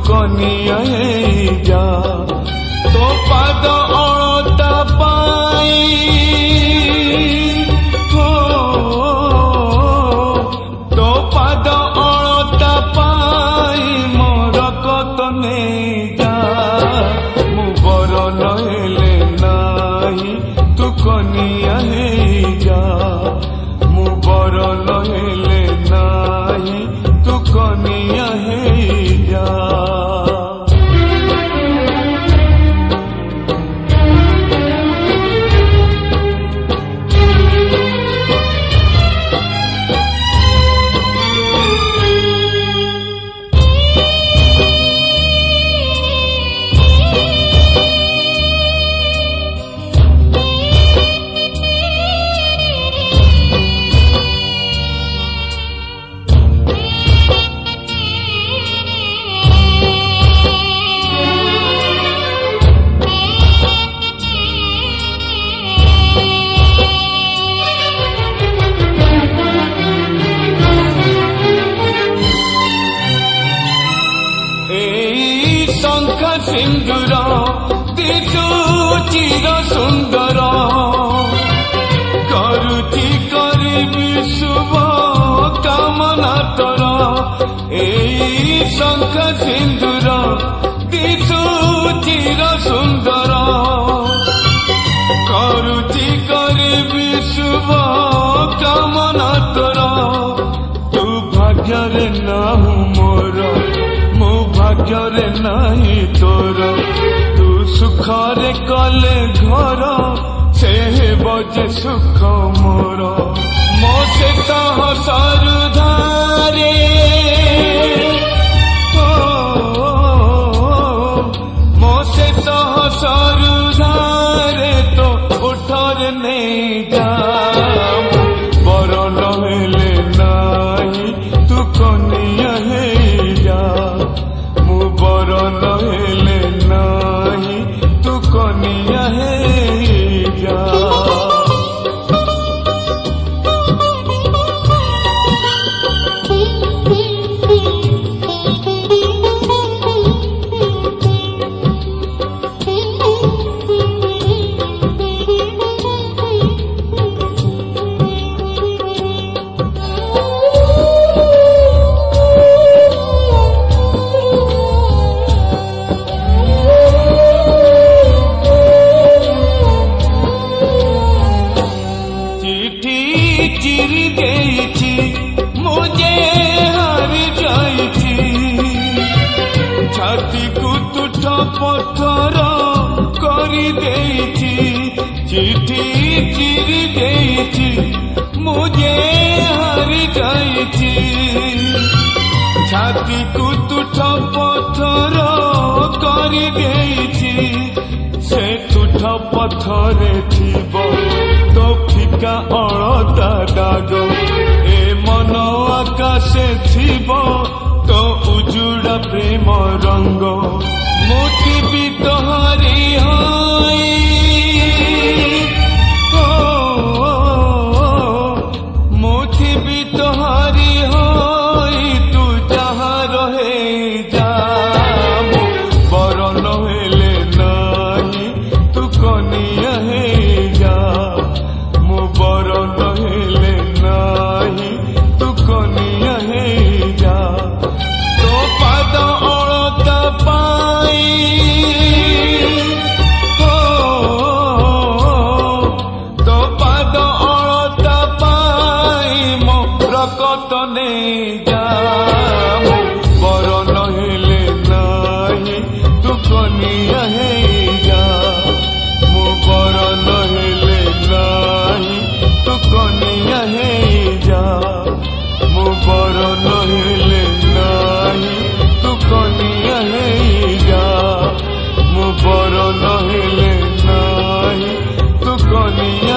कनिया जा तो पाद अणता पाई हो तो पाद अणता पाई मोर कत नहीं जा मु बर नहेले नाही तू कनिया जा मु बर नहेले नाही तू कनिया जा। सिंदूर दिशु चिर सुंदर करुची करी शुभ कामना तर एई शंख सिंदूर दिशु चिर सुंदर करुची करी शुभ कामना तर तू भाग्य नाहु मोर मो भाग्य नहीं तोर तू सुखरे कले घर से बजे सुख मोर मो से सरुधारे मो से सरुधारे तो उठर नहीं जा बर नहेले नाही तू कनिया जा बर नहेले नाही तू कनिया जा। चिरी देछि मुझे हार जाइछि छाती को तुठ पत्थर करी देछि चिठी चिरी देछि मुझे हार जाइछि छाती को तुठ पत्थर करी देछि से तुठ पत्थरे थिबो तो फिका अणता दाग ए मन आकाशे थिबो तो उजुड़ा प्रेम रंग मोती भी तोहरी होई मोती भी तोहरी होई तू जहाँ रहे जा बर नहेले नाही तू कनिया जा बर नहेले नाही तू कनिया जा तो पाद अणता पाई तो पाद अणता पाई मोर कत नहीं जा बर नहेले नाही तू कनिया जा मो बर नहेले नाही तू कनिया जा मो बर नहेले नाही तू कनिया जा मो बर नहेले नाही तू कनिया